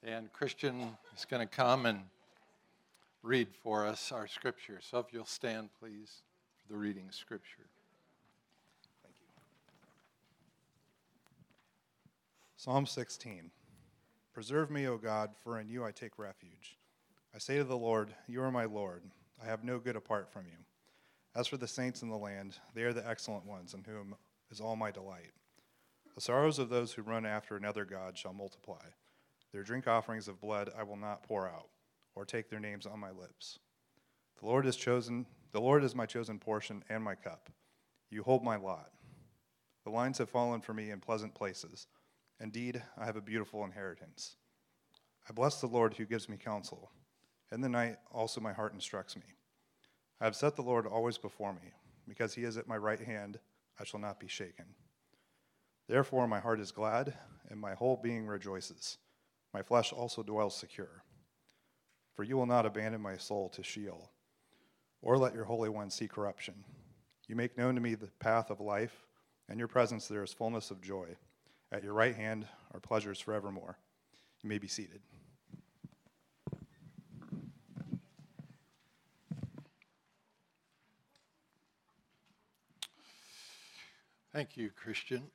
And Christian is going to come and read for us our scripture. So if you'll stand, please, for the reading of scripture. Thank you. Psalm 16. Preserve me, O God, for in you I take refuge. I say to the Lord, you are my Lord. I have no good apart from you. As for the saints in the land, they are the excellent ones, in whom is all my delight. The sorrows of those who run after another god shall multiply. Their drink offerings of blood I will not pour out, or take their names on my lips. The Lord is my chosen portion and my cup. You hold my lot. The lines have fallen for me in pleasant places. Indeed, I have a beautiful inheritance. I bless the Lord who gives me counsel. In the night also my heart instructs me. I have set the Lord always before me. Because he is at my right hand, I shall not be shaken. Therefore my heart is glad, and my whole being rejoices. My flesh also dwells secure. For you will not abandon my soul to Sheol, or let your Holy One see corruption. You make known to me the path of life. In your presence there is fullness of joy. At your right hand are pleasures forevermore. You may be seated. Thank you, Christian.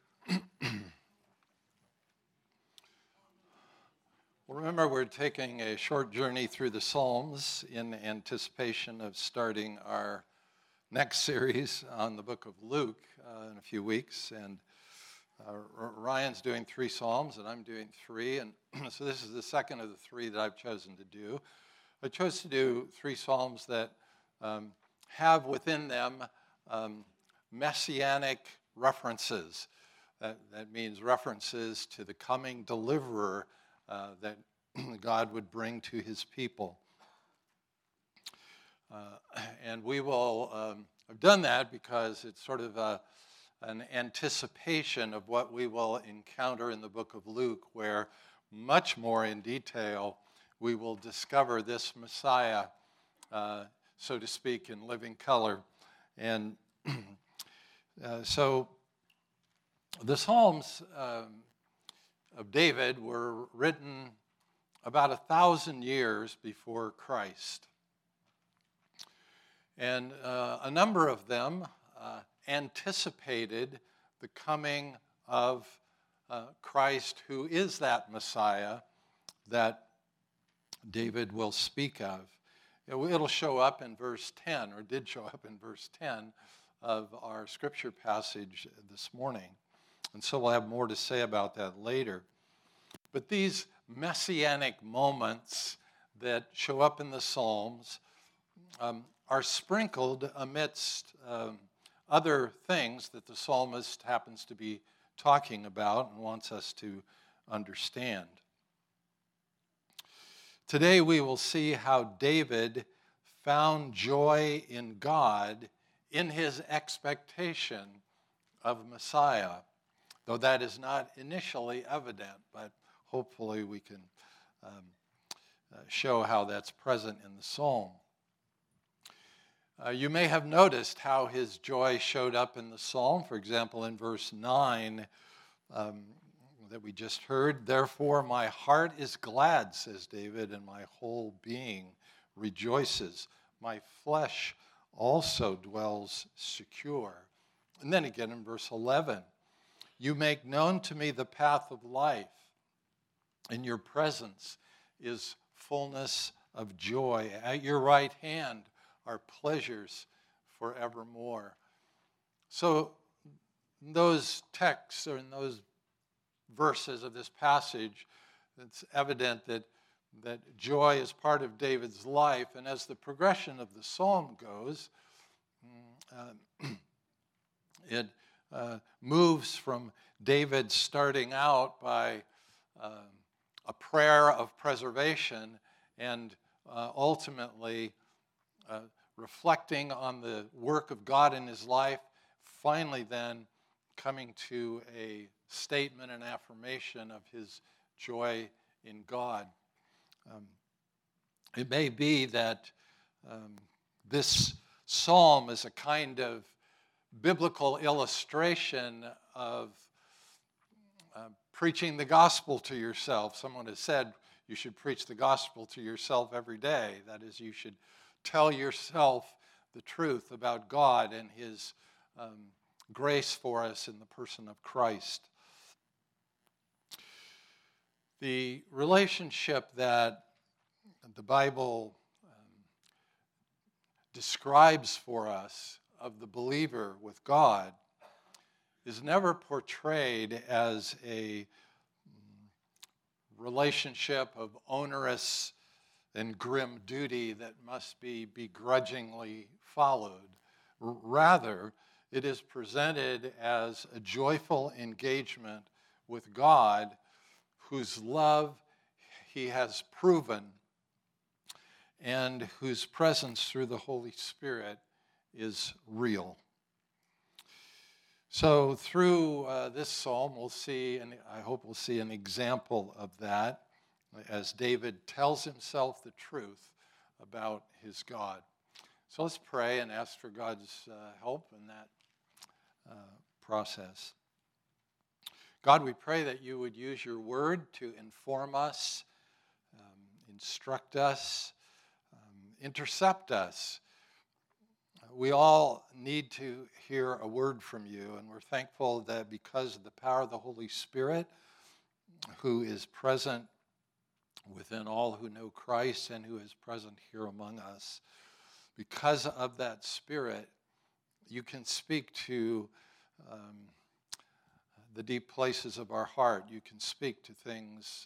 Well, remember, we're taking a short journey through the Psalms in anticipation of starting our next series on the book of Luke in a few weeks. And Ryan's doing 3 Psalms, and I'm doing 3. And so this is the second of the 3 that I've chosen to do. I chose to do 3 Psalms that have within them messianic references. That means references to the coming deliverer that God would bring to his people. And we will have done that because it's sort of an anticipation of what we will encounter in the book of Luke, where much more in detail we will discover this Messiah, so to speak, in living color. And so the Psalms of David were written about 1,000 years before Christ. And a number of them anticipated the coming of Christ, who is that Messiah that David will speak of. It'll show up in verse 10, or did show up in verse 10 of our scripture passage this morning. And so we'll have more to say about that later. But these messianic moments that show up in the Psalms are sprinkled amidst other things that the psalmist happens to be talking about and wants us to understand. Today we will see how David found joy in God in his expectation of Messiah, though that is not initially evident, but hopefully we can show how that's present in the psalm. You may have noticed how his joy showed up in the psalm. For example, in verse 9 that we just heard, "Therefore my heart is glad," says David, "and my whole being rejoices. My flesh also dwells secure." And then again in verse 11, "You make known to me the path of life. In your presence is fullness of joy. At your right hand are pleasures forevermore." So in those texts, or in those verses of this passage, it's evident that joy is part of David's life. And as the progression of the psalm goes, it moves from David starting out by a prayer of preservation and ultimately reflecting on the work of God in his life, finally then coming to a statement and affirmation of his joy in God. It may be that this psalm is a kind of biblical illustration of preaching the gospel to yourself. Someone has said, you should preach the gospel to yourself every day. That is, you should tell yourself the truth about God and his grace for us in the person of Christ. The relationship that the Bible describes for us of the believer with God is never portrayed as a relationship of onerous and grim duty that must be begrudgingly followed. Rather, it is presented as a joyful engagement with God, whose love he has proven and whose presence through the Holy Spirit is real. So through this psalm, we'll see, and I hope we'll see an example of that as David tells himself the truth about his God. So let's pray and ask for God's help in that process. God, we pray that you would use your word to inform us, instruct us, intercept us. We all need to hear a word from you, and we're thankful that because of the power of the Holy Spirit, who is present within all who know Christ and who is present here among us, because of that Spirit, you can speak to the deep places of our heart. You can speak to things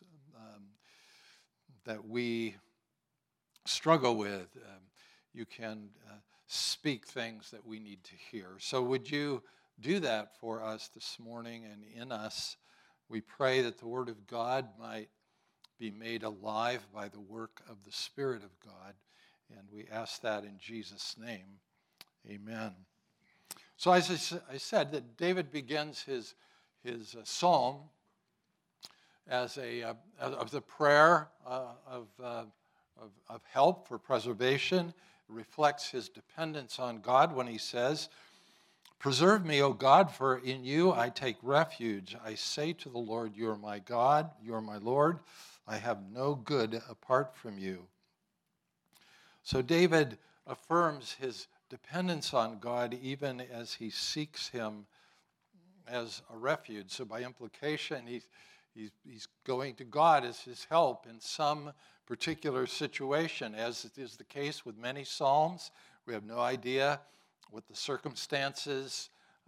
that we struggle with. You can speak things that we need to hear. So would you do that for us this morning and in us? We pray that the Word of God might be made alive by the work of the Spirit of God. And we ask that in Jesus' name. Amen. So as I said, that David begins his psalm as a prayer of help for preservation. It reflects his dependence on God when he says, "Preserve me, O God, for in you I take refuge. I say to the Lord, you are my God, you are my Lord. I have no good apart from you." So David affirms his dependence on God even as he seeks him as a refuge. So by implication, he's going to God as his help in some particular situation, as it is the case with many psalms. We have no idea what the circumstances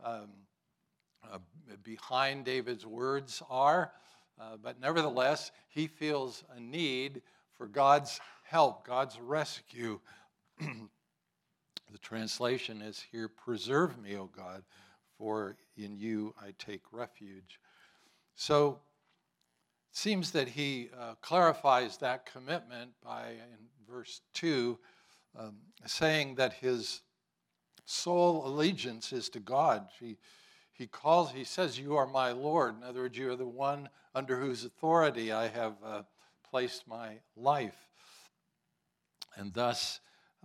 behind David's words are, but nevertheless, he feels a need for God's help, God's rescue. The translation is here, "Preserve me, O God, for in you I take refuge." So it seems that he clarifies that commitment by, in verse 2, saying that his sole allegiance is to God. He says, "You are my Lord." In other words, you are the one under whose authority I have placed my life. And thus,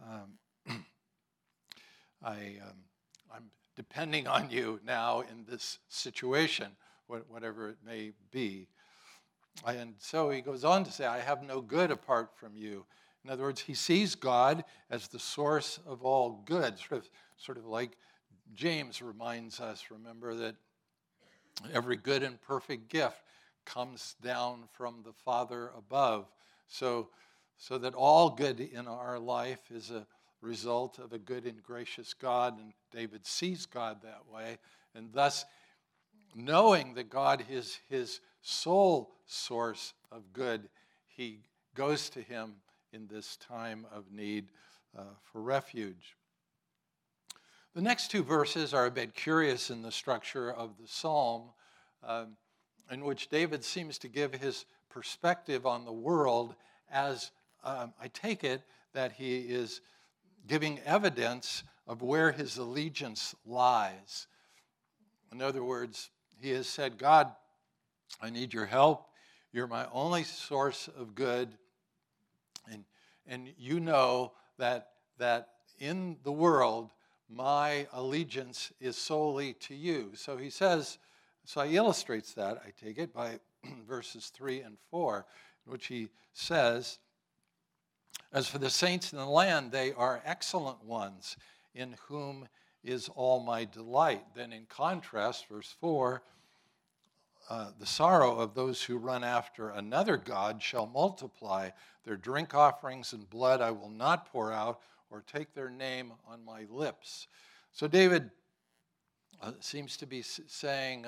I'm depending on you now in this situation, whatever it may be. And so he goes on to say, "I have no good apart from you." In other words, he sees God as the source of all good, sort of like James reminds us, remember, that every good and perfect gift comes down from the Father above. So that all good in our life is a result of a good and gracious God, and David sees God that way, and thus knowing that God is his sole source of good, he goes to him in this time of need for refuge. The next two verses are a bit curious in the structure of the psalm, in which David seems to give his perspective on the world as, I take it, that he is giving evidence of where his allegiance lies. In other words, he has said, "God, I need your help. You're my only source of good. And you know that in the world, my allegiance is solely to you." So he says, so he illustrates that, I take it, by verses 3 and 4, which he says, "As for the saints in the land, they are excellent ones, in whom is all my delight." Then in contrast, verse 4, "The sorrow of those who run after another god shall multiply. Their drink offerings and blood I will not pour out, or take their name on my lips." So David seems to be saying,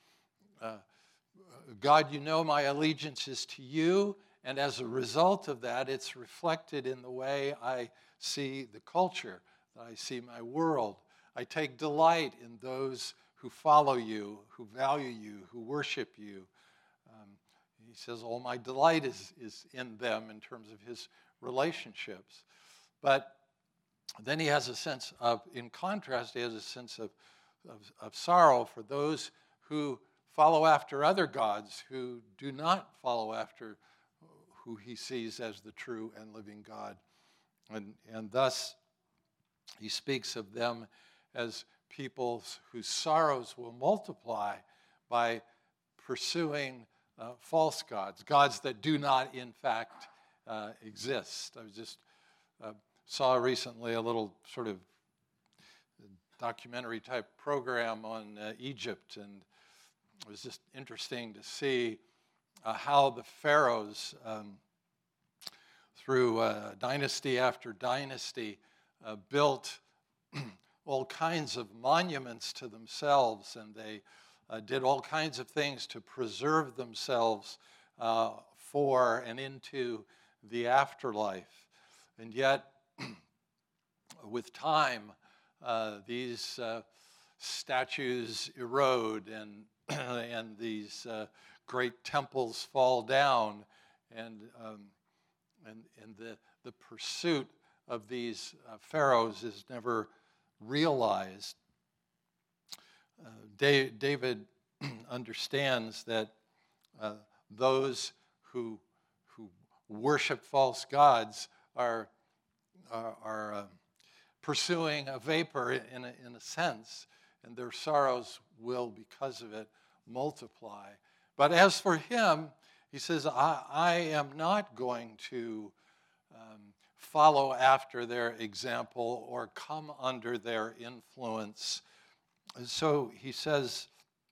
God, you know my allegiance is to you, and as a result of that, it's reflected in the way I see the culture, that I see my world. I take delight in those who follow you, who value you, who worship you. He says, all my delight is in them in terms of his relationships. But then he has a sense of, in contrast, he has a sense of sorrow for those who follow after other gods, who do not follow after who he sees as the true and living God. And thus, he speaks of them as people whose sorrows will multiply by pursuing false gods, gods that do not, in fact, exist. I was just saw recently a little sort of documentary type program on Egypt, and it was just interesting to see how the pharaohs, through dynasty after dynasty, built all kinds of monuments to themselves, and they did all kinds of things to preserve themselves for and into the afterlife. And yet, with time, these statues erode, and these great temples fall down, and the pursuit of these pharaohs is never realized. David understands that those who worship false gods are pursuing a vapor in a sense, and their sorrows will, because of it, multiply. But as for him, he says, I am not going to follow after their example or come under their influence. So he says,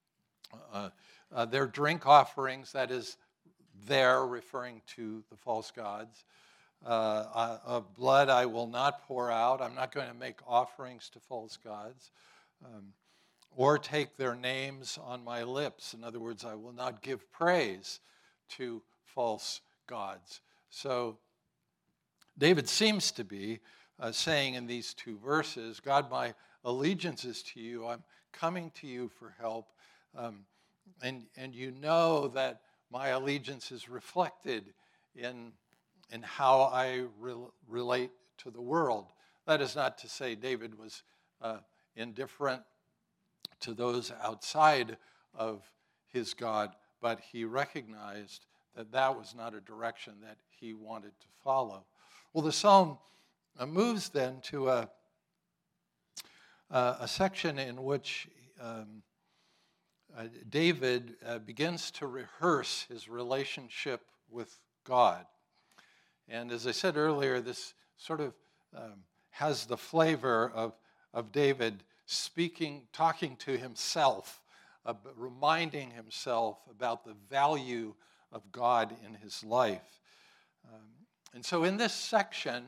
their drink offerings, that is, they're referring to the false gods, of blood I will not pour out. I'm not going to make offerings to false gods, or take their names on my lips. In other words, I will not give praise to false gods. So David seems to be saying in these two verses, God, my allegiance is to you. I'm coming to you for help. And you know that my allegiance is reflected in how I relate to the world. That is not to say David was indifferent to those outside of his God, but he recognized that that was not a direction that he wanted to follow. Well, the psalm moves then to a section in which David begins to rehearse his relationship with God. And as I said earlier, this sort of has the flavor of David talking to himself, reminding himself about the value of God in his life. And so in this section,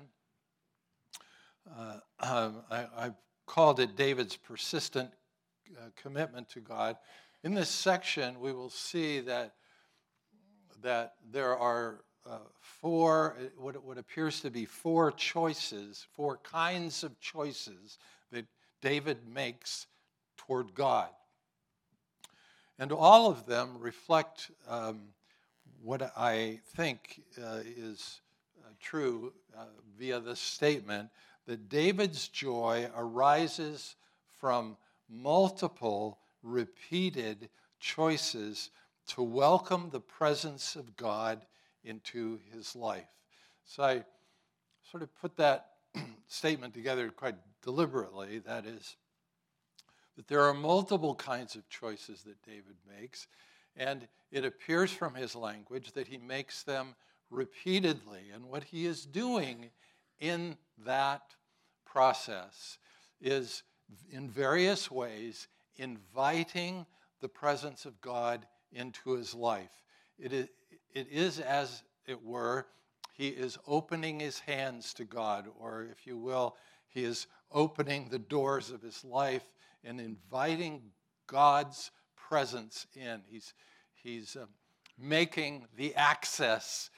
I've called it David's persistent commitment to God. In this section, we will see that there are what appears to be four kinds of choices that David makes toward God. And all of them reflect what I think is true via this statement, that David's joy arises from multiple repeated choices to welcome the presence of God into his life. So I sort of put that statement together quite deliberately. That is, that there are multiple kinds of choices that David makes, and it appears from his language that he makes them repeatedly. And what he is doing in that process is, in various ways, inviting the presence of God into his life. It is, as it were, he is opening his hands to God, or if you will, he is opening the doors of his life and inviting God's presence in. He's making the access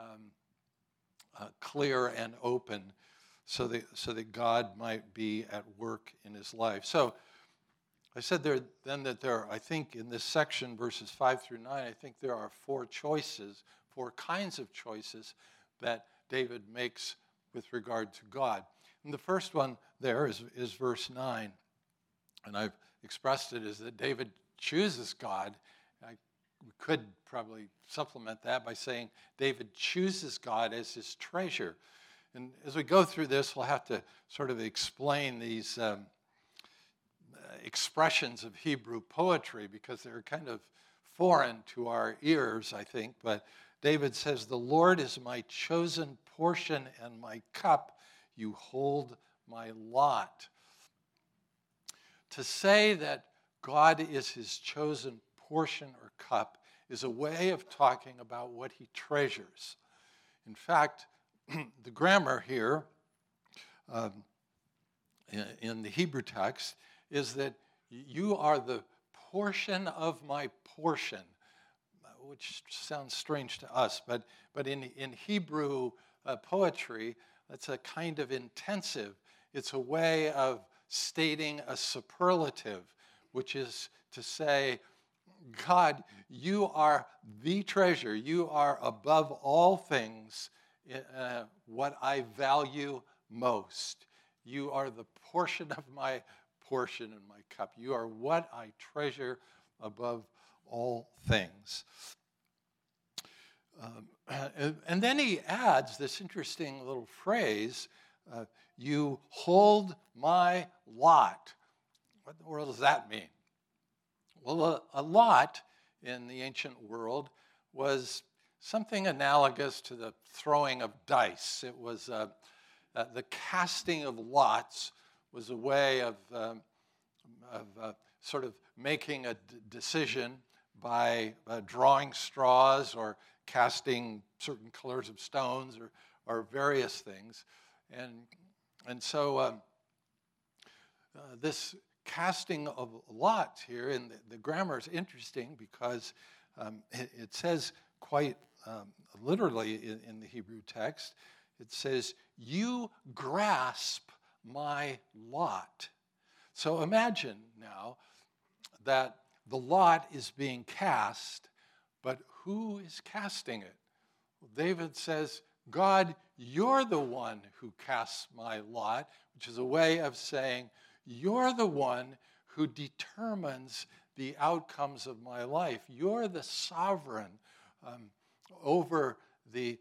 clear and open so that God might be at work in his life. So I said I think in this section, verses 5 through 9, I think there are four kinds of choices that David makes with regard to God. And the first one there is verse 9. And I've expressed it as that David chooses God. We could probably supplement that by saying David chooses God as his treasure. And as we go through this, we'll have to sort of explain these expressions of Hebrew poetry because they're kind of foreign to our ears, I think. But David says, "The Lord is my chosen portion and my cup. You hold my lot." To say that God is his chosen portion or cup is a way of talking about what he treasures. In fact, the grammar here in the Hebrew text is that you are the portion of my portion, which sounds strange to us, but in Hebrew poetry, that's a kind of intensive. It's a way of stating a superlative, which is to say, God, you are the treasure. You are above all things what I value most. You are the portion of my portion in my cup. You are what I treasure above all things. And then he adds this interesting little phrase, you hold my lot. What in the world does that mean? Well, a lot in the ancient world was something analogous to the throwing of dice. It was the casting of lots was a way of sort of making a decision by drawing straws or casting certain colors of stones or various things. And so this casting of lots here, and the grammar is interesting because it says quite literally in the Hebrew text, it says, you grasp my lot. So imagine now that the lot is being cast, but who is casting it? Well, David says, God, you're the one who casts my lot, which is a way of saying, you're the one who determines the outcomes of my life. You're the sovereign over the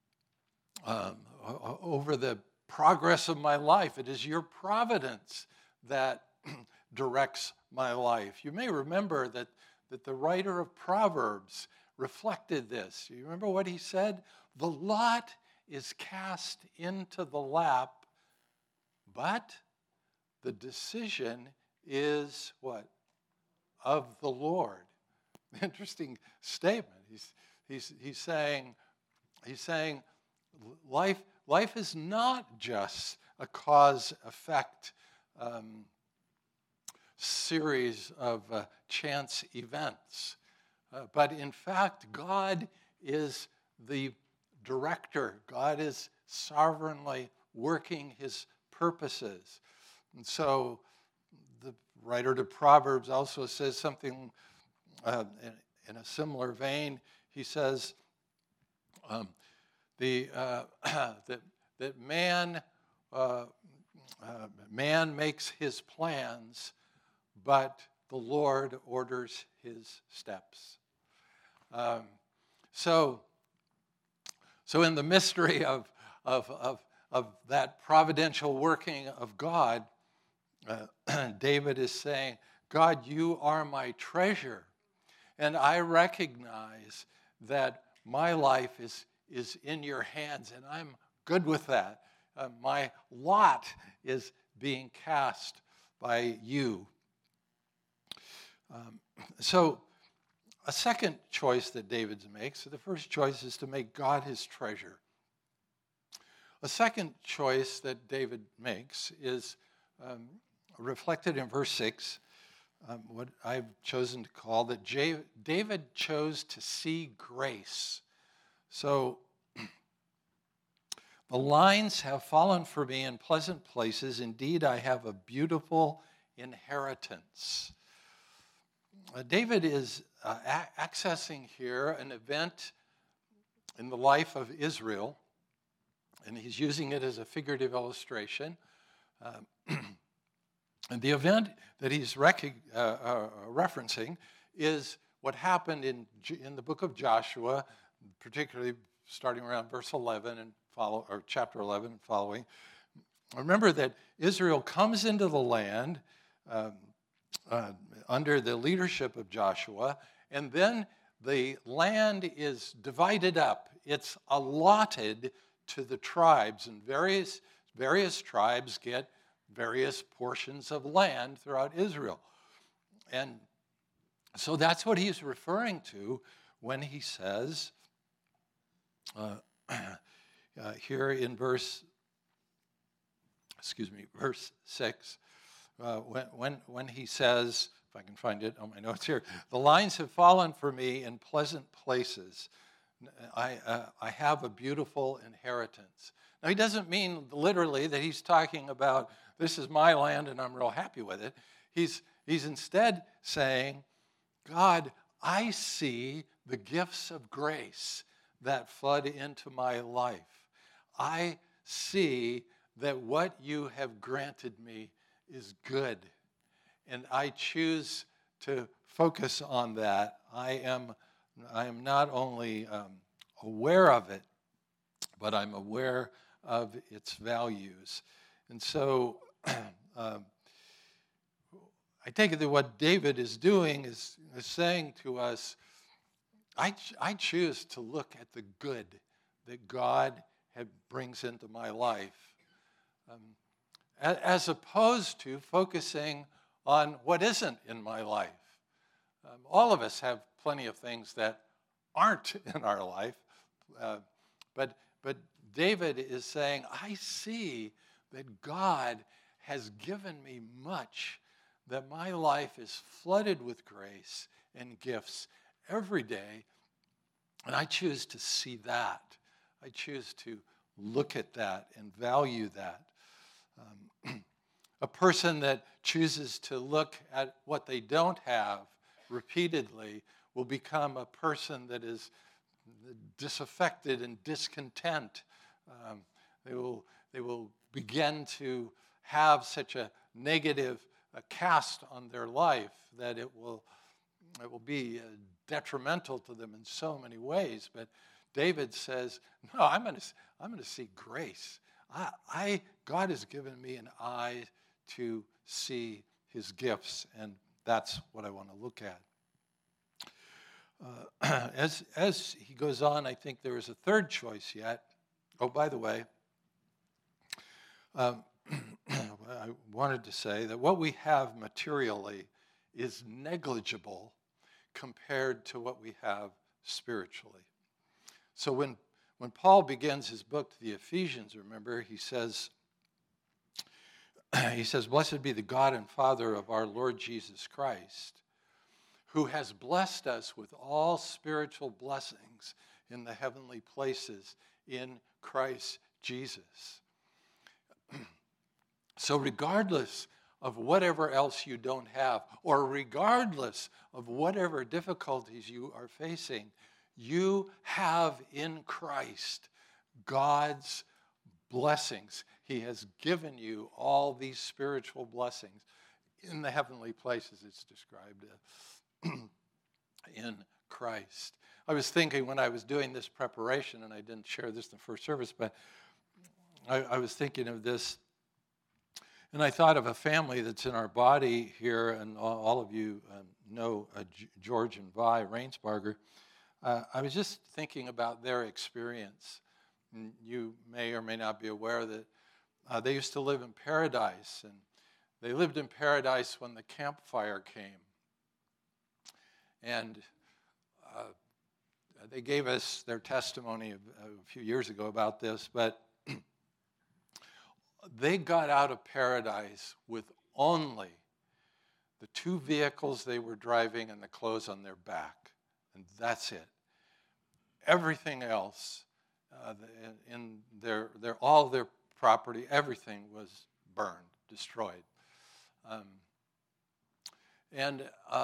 progress of my life. It is your providence that directs my life. You may remember that the writer of Proverbs reflected this. You remember what he said? The lot is cast into the lap, but the decision is what? Of the Lord. Interesting statement. He's saying life is not just a cause-effect series of chance events, but in fact, God is the director. God is sovereignly working his purposes. And so the writer to Proverbs also says something in a similar vein. He says that man makes his plans, but the Lord orders his steps. So in the mystery of that providential working of God, David is saying, God, you are my treasure, and I recognize that my life is in your hands, and I'm good with that. My lot is being cast by you. So a second choice that David makes, so the first choice is to make God his treasure. A second choice that David makes is reflected in verse 6, what I've chosen to call that David chose to see grace. So the lines have fallen for me in pleasant places. Indeed, I have a beautiful inheritance. David is accessing here an event in the life of Israel, and he's using it as a figurative illustration. And the event that he's referencing is what happened in the book of Joshua, particularly starting around verse 11 and or chapter 11 and following. Remember that Israel comes into the land under the leadership of Joshua, and then the land is divided up. It's allotted to the tribes, and various tribes get various portions of land throughout Israel. And so that's what he's referring to when he says here in verse 6, when he says, if I can find it on my notes here, the lines have fallen for me in pleasant places. I have a beautiful inheritance. Now, he doesn't mean literally that he's talking about this is my land and I'm real happy with it. He's instead saying, God, I see the gifts of grace that flood into my life. I see that what you have granted me is good, and I choose to focus on that. I am not only aware of it, but I'm aware of its values. And so I take it that what David is doing is saying to us, I choose to look at the good that God brings into my life, as opposed to focusing on what isn't in my life. All of us have plenty of things that aren't in our life, but David is saying, I see that God has given me much, that my life is flooded with grace and gifts every day, and I choose to see that. I choose to look at that and value that. A person that chooses to look at what they don't have repeatedly will become a person that is disaffected and discontent. They will begin to have such a negative cast on their life that it will be detrimental to them in so many ways. But David says, no, I'm going to see grace. God has given me an eye to see his gifts, and that's what I want to look at. As he goes on, I think there is a third choice yet. Oh, by the way, I wanted to say that what we have materially is negligible compared to what we have spiritually. So when Paul begins his book to the Ephesians, remember, he says, blessed be the God and Father of our Lord Jesus Christ, who has blessed us with all spiritual blessings in the heavenly places in Christ Jesus. So regardless of whatever else you don't have, or regardless of whatever difficulties you are facing, you have in Christ God's blessings. He has given you all these spiritual blessings in the heavenly places, it's described in Christ. I was thinking when I was doing this preparation, and I didn't share this in the first service, but I was thinking of this, and I thought of a family that's in our body here, and all of you know George and Vi Rainsbarger. I was just thinking about their experience. And you may or may not be aware that they used to live in paradise, and they lived in paradise when the campfire came. And they gave us their testimony a few years ago about this, but they got out of paradise with only the 2 vehicles they were driving and the clothes on their back, and that's it. Everything else, in all their property, everything was burned, destroyed. And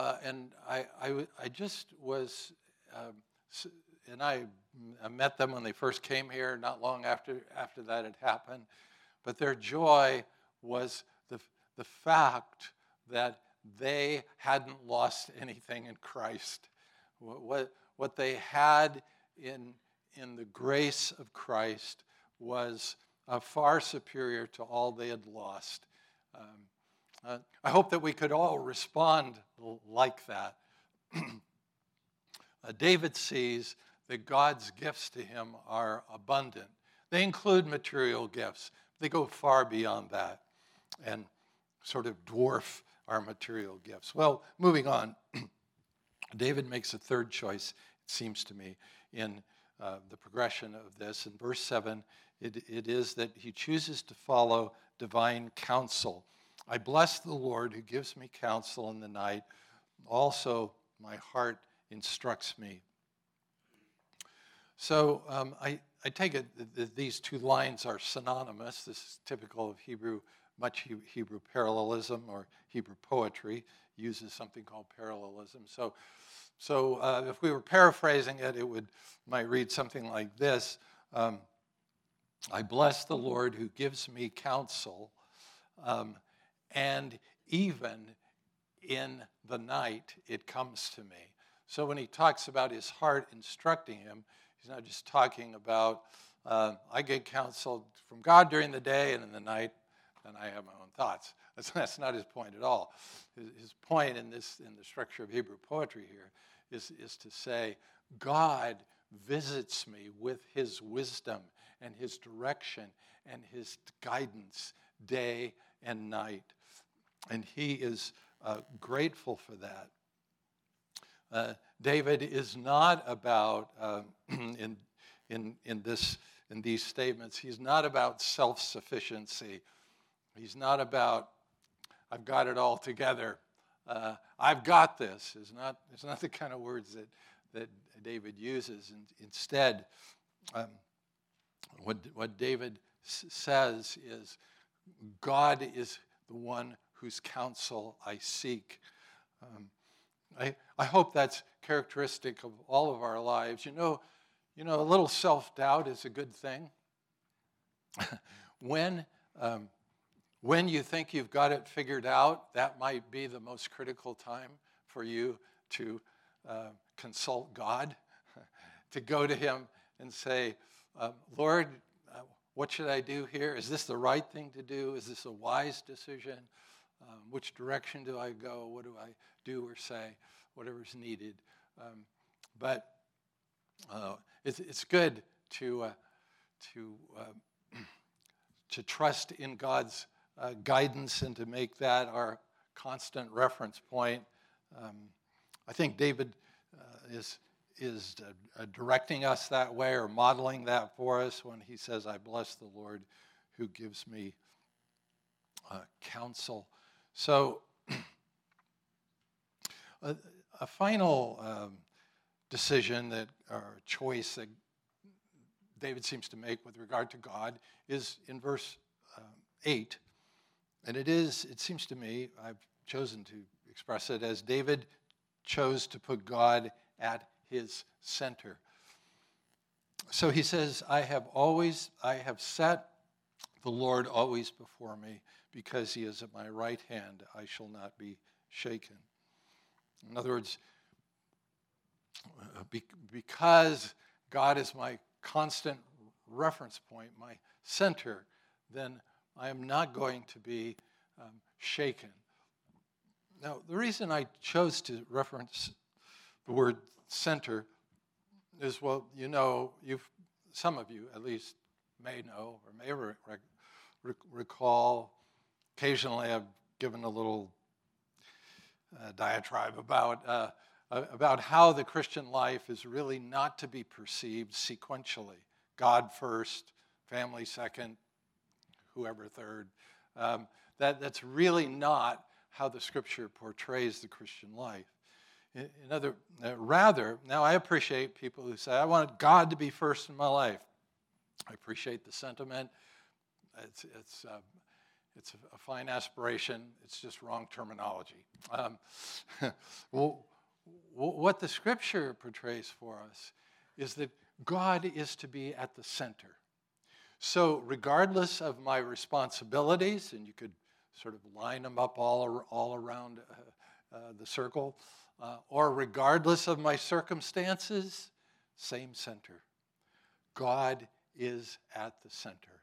I just was, and I met them when they first came here. Not long after that had happened, but their joy was the fact that they hadn't lost anything in Christ. What they had in the grace of Christ was far superior to all they had lost. I hope that we could all respond like that. David sees that God's gifts to him are abundant. They include material gifts. They go far beyond that and sort of dwarf our material gifts. Well, moving on, David makes a third choice, it seems to me, in the progression of this. In verse 7, it is that he chooses to follow divine counsel. I bless the Lord who gives me counsel in the night. Also, my heart instructs me. So I take it that these 2 lines are synonymous. This is typical of much Hebrew parallelism, or Hebrew poetry uses something called parallelism. So if we were paraphrasing it, might read something like this. I bless the Lord who gives me counsel, and even in the night it comes to me. So when he talks about his heart instructing him, he's not just talking about, I get counsel from God during the day, and in the night, then I have my own thoughts. That's not his point at all. His point in the structure of Hebrew poetry here is to say, God visits me with his wisdom and his direction and his guidance day and night. And he is grateful for that. David is not about, in these statements, he's not about self-sufficiency. He's not about, I've got it all together. I've got this. It's not the kind of words that David uses. And instead, what David says is, God is the one whose counsel I seek. I hope that's characteristic of all of our lives. You know, a little self-doubt is a good thing. When you think you've got it figured out, that might be the most critical time for you to consult God, to go to him and say, Lord, what should I do here? Is this the right thing to do? Is this a wise decision? Which direction do I go? What do I do or say? Whatever's needed. But it's good to trust in God's guidance and to make that our constant reference point. I think David is directing us that way, or modeling that for us when he says, I bless the Lord who gives me counsel. So a final decision or choice that David seems to make with regard to God is in verse 8. And it seems to me, I've chosen to express it as David chose to put God at his center. So he says, I have set the Lord always before me, because he is at my right hand, I shall not be shaken. In other words, because God is my constant reference point, my center, then I am not going to be shaken. Now, the reason I chose to reference the word center is, well, some of you at least may know or may recall, occasionally I've given a little diatribe about how the Christian life is really not to be perceived sequentially. God first, family second, whoever third. That's really not how the Scripture portrays the Christian life. Rather, now I appreciate people who say, I want God to be first in my life. I appreciate the sentiment. It's a fine aspiration. It's just wrong terminology. Well, what the Scripture portrays for us is that God is to be at the center. So regardless of my responsibilities, and you could sort of line them up all around the circle, or regardless of my circumstances, same center. God is at the center.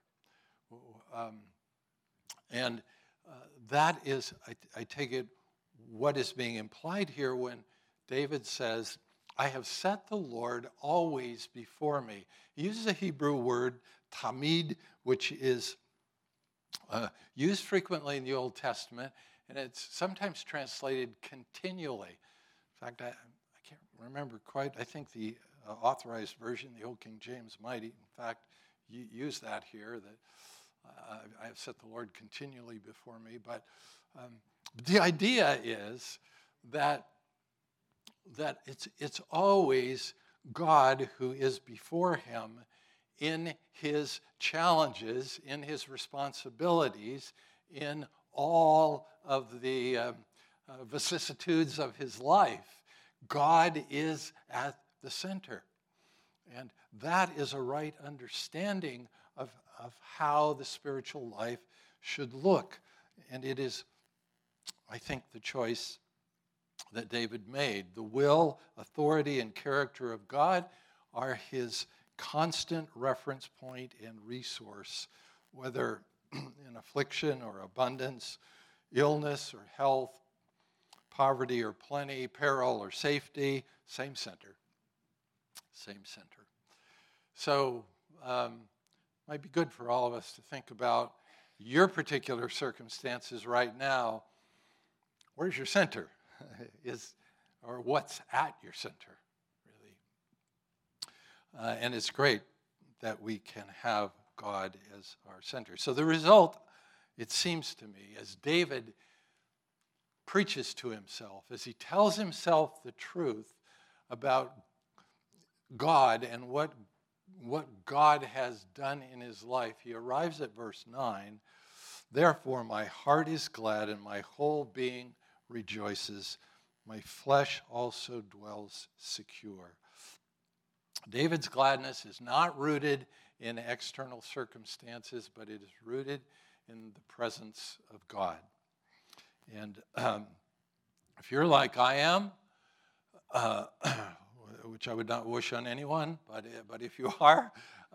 And that is, I take it, what is being implied here when David says, I have set the Lord always before me. He uses a Hebrew word, tamid, which is used frequently in the Old Testament, and it's sometimes translated continually. In fact, I can't remember quite. I think the authorized version, the Old King James might, in fact, use that here, that I have set the Lord continually before me. But the idea is that it's always God who is before him in his challenges, in his responsibilities, in all of the vicissitudes of his life. God is at the center. And that is a right understanding of how the spiritual life should look. And it is, I think, the choice that David made. The will, authority, and character of God are his constant reference point and resource, whether in affliction or abundance, illness or health, poverty or plenty, peril or safety, same center. Same center. So might be good for all of us to think about your particular circumstances right now. Where's your center? Or what's at your center, really? And it's great that we can have God as our center. So the result, it seems to me, as David preaches to himself, as he tells himself the truth about God and what God has done in his life, he arrives at verse 9. Therefore, my heart is glad and my whole being rejoices. My flesh also dwells secure. David's gladness is not rooted in external circumstances, but it is rooted in the presence of God. And if you're like I am, which I would not wish on anyone, but if you are,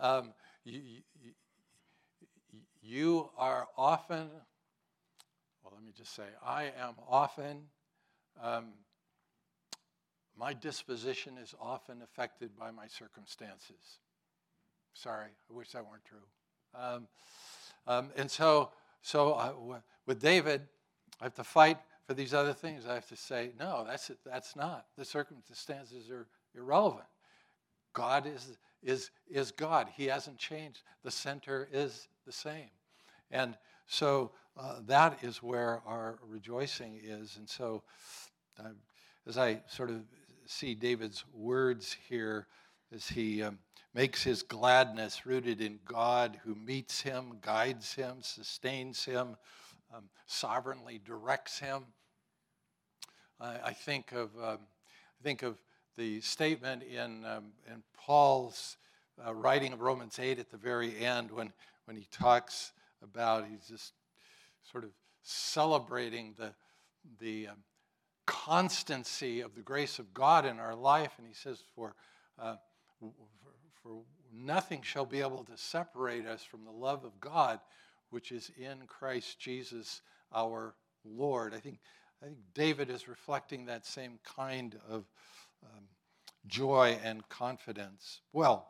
you are often, well, let me just say, I am often, my disposition is often affected by my circumstances. Sorry, I wish that weren't true. And so with David, I have to fight for these other things. I have to say, no, that's not. The circumstances are irrelevant. God is God. He hasn't changed. The center is the same. And so that is where our rejoicing is. And so as I sort of see David's words here, as he makes his gladness rooted in God who meets him, guides him, sustains him, sovereignly directs him, I think of the statement in Paul's writing of Romans 8 at the very end when he talks about, he's just sort of celebrating the constancy of the grace of God in our life. And he says, for nothing shall be able to separate us from the love of God, which is in Christ Jesus our Lord. I think David is reflecting that same kind of joy and confidence. Well,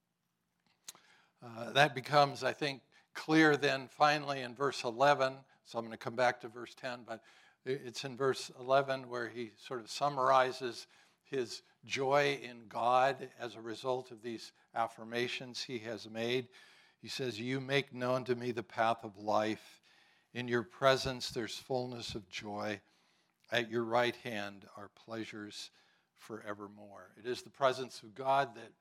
that becomes, I think, clear then finally in verse 11. So I'm going to come back to verse 10, but it's in verse 11 where he sort of summarizes his joy in God as a result of these affirmations he has made. He says, "You make known to me the path of life. In your presence there's fullness of joy. At your right hand are pleasures forevermore." It is the presence of God that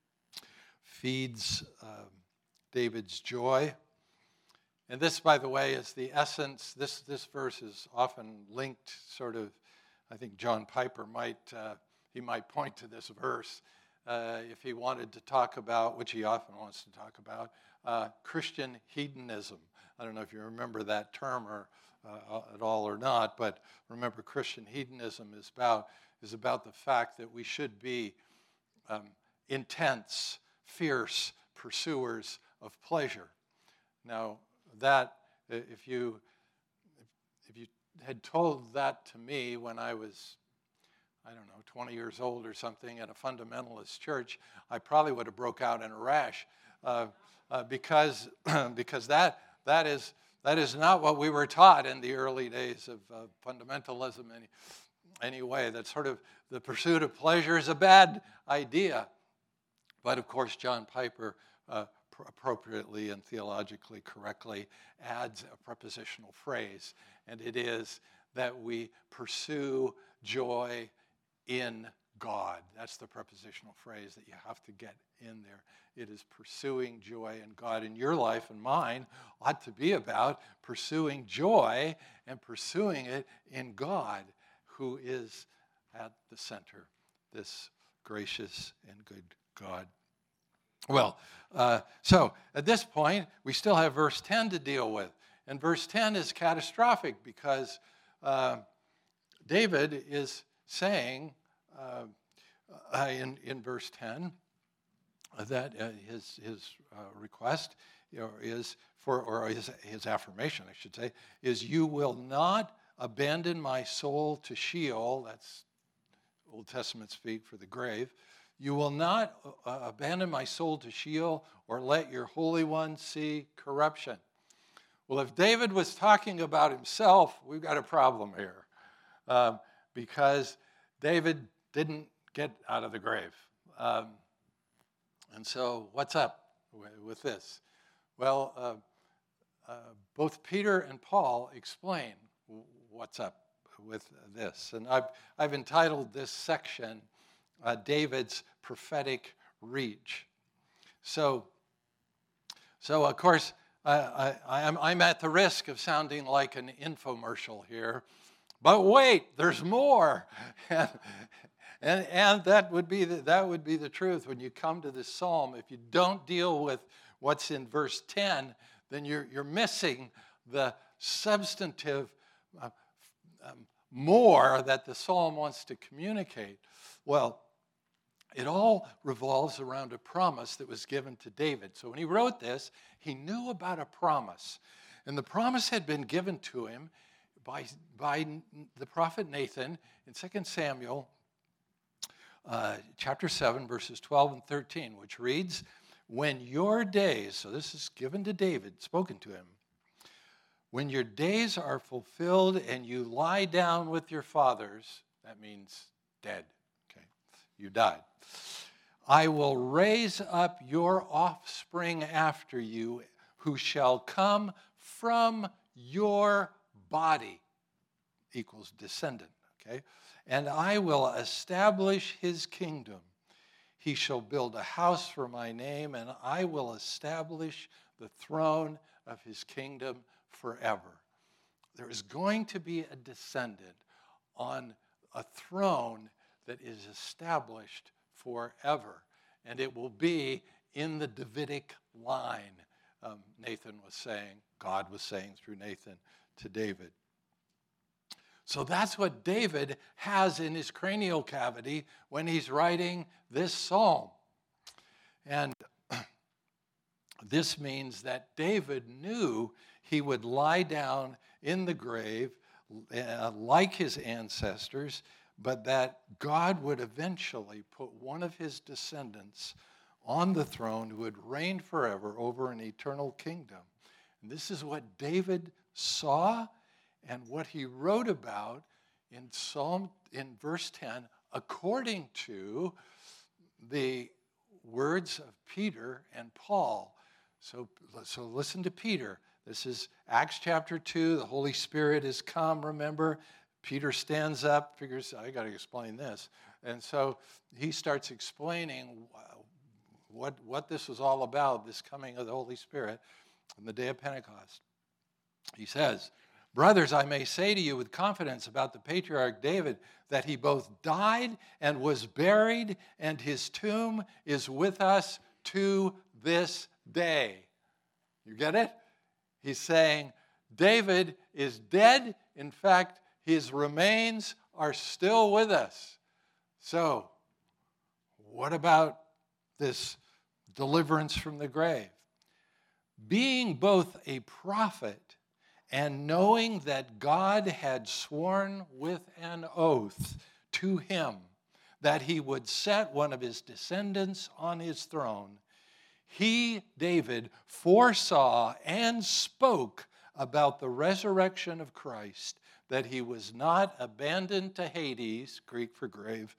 feeds David's joy. And this, by the way, is the essence. This verse is often linked sort of, I think John Piper might point to this verse if he wanted to talk about, which he often wants to talk about, Christian hedonism. I don't know if you remember that term at all or not, but remember Christian hedonism is about the fact that we should be intense, fierce pursuers of pleasure. Now, that if you had told that to me when I was, I don't know, 20 years old or something at a fundamentalist church, I probably would have broke out in a rash because that is not what we were taught in the early days of fundamentalism anyway. That sort of the pursuit of pleasure is a bad idea. But of course, John Piper appropriately and theologically correctly adds a prepositional phrase, and it is that we pursue joy in God. That's the prepositional phrase that you have to get in there. It is pursuing joy in God. And your life and mine ought to be about pursuing joy and pursuing it in God, who is at the center, this gracious and good God. Well, so at this point, we still have verse 10 to deal with. And verse 10 is catastrophic because David is saying in verse 10 that his request is for, or his affirmation, I should say, is, "You will not abandon my soul to Sheol." That's Old Testament speak for the grave. "You will not abandon my soul to Sheol or let your Holy One see corruption." Well, if David was talking about himself, we've got a problem here because David didn't get out of the grave. And so what's up with this? Well, both Peter and Paul explain what's up with this. And I've entitled this section David's prophetic reach. So of course, I'm at the risk of sounding like an infomercial here, but wait, there's more, and that would be the truth when you come to this psalm. If you don't deal with what's in verse 10, then you're missing the substantive more that the psalm wants to communicate. Well, it all revolves around a promise that was given to David. So when he wrote this, he knew about a promise. And the promise had been given to him by the prophet Nathan in 2 Samuel chapter 7, verses 12 and 13, which reads, "When your days," so this is given to David, spoken to him, "when your days are fulfilled and you lie down with your fathers," that means dead, okay, you died, "I will raise up your offspring after you, who shall come from your body," equals descendant, okay, "and I will establish his kingdom. He shall build a house for my name, and I will establish the throne of his kingdom forever." There is going to be a descendant on a throne that is established forever, and it will be in the Davidic line, Nathan was saying, God was saying through Nathan to David. So that's what David has in his cranial cavity when he's writing this psalm. And this means that David knew he would lie down in the grave like his ancestors, but that God would eventually put one of his descendants on the throne who would reign forever over an eternal kingdom. And this is what David saw and what he wrote about in verse 10, according to the words of Peter and Paul. So listen to Peter. This is Acts chapter 2. The Holy Spirit has come, remember. Peter stands up, figures, I got to explain this. And so he starts explaining what this was all about, this coming of the Holy Spirit on the day of Pentecost. He says, brothers, I may say to you with confidence about the patriarch David that he both died and was buried, and his tomb is with us to this day. You get it? He's saying David is dead. In fact, his remains are still with us. So, what about this deliverance from the grave? Being both a prophet and knowing that God had sworn with an oath to him that he would set one of his descendants on his throne, he, David, foresaw and spoke about the resurrection of Christ, that he was not abandoned to Hades, Greek for grave,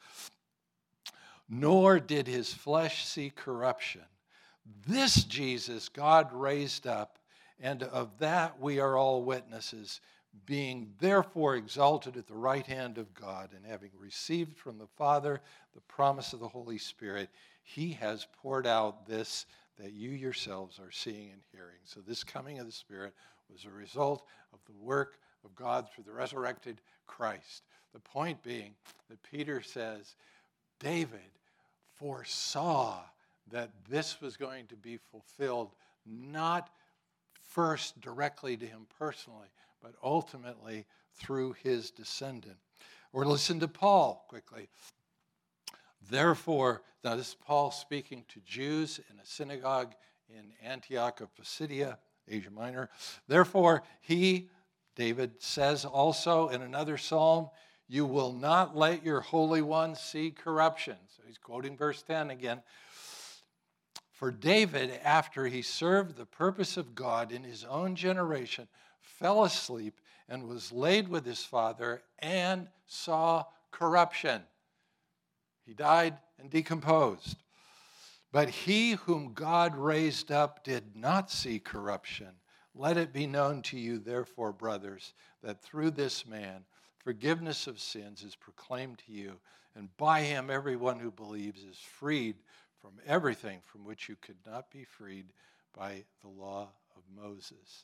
nor did his flesh see corruption. This Jesus God raised up, and of that we are all witnesses, being therefore exalted at the right hand of God, and having received from the Father the promise of the Holy Spirit, he has poured out this that you yourselves are seeing and hearing. So this coming of the Spirit was a result of the work of God through the resurrected Christ. The point being that Peter says, David foresaw that this was going to be fulfilled, not first directly to him personally, but ultimately through his descendant. Or listen to Paul quickly. Therefore, now this is Paul speaking to Jews in a synagogue in Antioch of Pisidia, Asia Minor. Therefore, he, David, says also in another psalm, you will not let your Holy One see corruption. So he's quoting verse 10 again. For David, after he served the purpose of God in his own generation, fell asleep and was laid with his father and saw corruption. He died and decomposed. But he whom God raised up did not see corruption. Let it be known to you, therefore, brothers, that through this man forgiveness of sins is proclaimed to you, and by him everyone who believes is freed from everything from which you could not be freed by the law of Moses.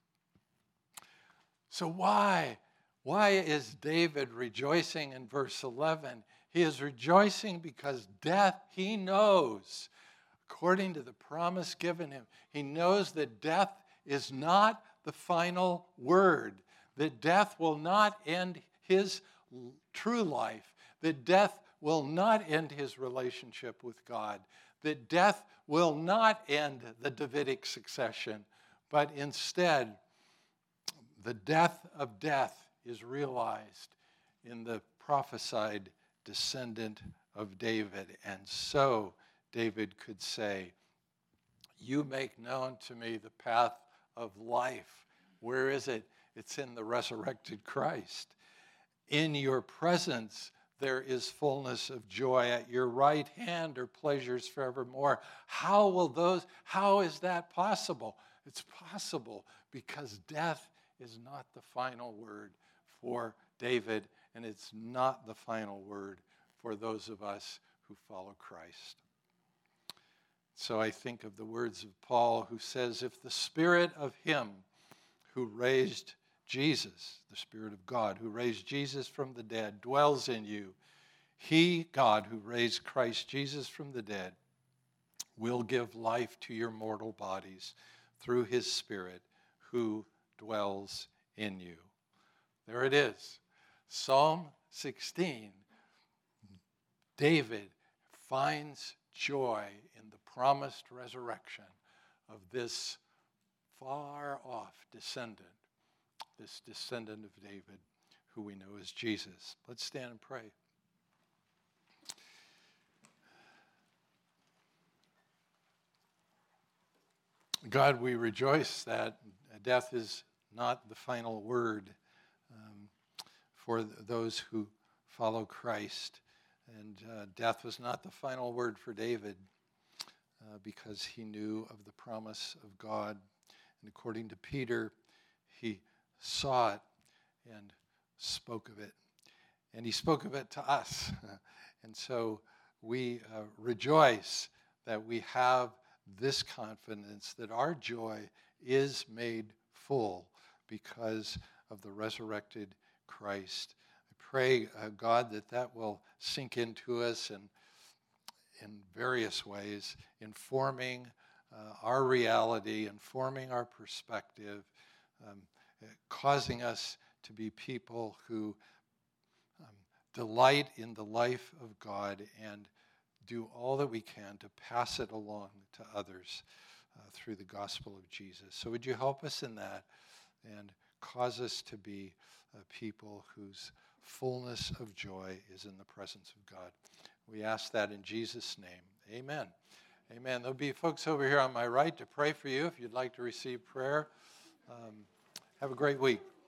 So why is David rejoicing in verse 11? He is rejoicing because death, he knows, according to the promise given him, he knows that death is not the final word, that death will not end his true life, that death will not end his relationship with God, that death will not end the Davidic succession, but instead, the death of death is realized in the prophesied descendant of David. And so David could say, you make known to me the path of life. Where is it? It's in the resurrected Christ. In your presence there is fullness of joy. At your right hand are pleasures forevermore. How is that possible? It's possible because death is not the final word for David, and it's not the final word for those of us who follow Christ. So I think of the words of Paul, who says, if the Spirit of him who raised Jesus, the Spirit of God, who raised Jesus from the dead, dwells in you, he, God, who raised Christ Jesus from the dead, will give life to your mortal bodies through his Spirit who dwells in you. There it is. Psalm 16. David finds joy in the promised resurrection of this far off descendant, this descendant of David who we know as Jesus. Let's stand and pray. God, we rejoice that death is not the final word for those who follow Christ. And death was not the final word for David because he knew of the promise of God. And according to Peter, he saw it and spoke of it. And he spoke of it to us. And so we rejoice that we have this confidence that our joy is made full because of the resurrected Christ. I pray, God, that will sink into us in various ways, informing our reality, informing our perspective, causing us to be people who delight in the life of God and do all that we can to pass it along to others through the gospel of Jesus. So would you help us in that and cause us to be people whose fullness of joy is in the presence of God. We ask that in Jesus' name. Amen. Amen. There'll be folks over here on my right to pray for you if you'd like to receive prayer. Have a great week.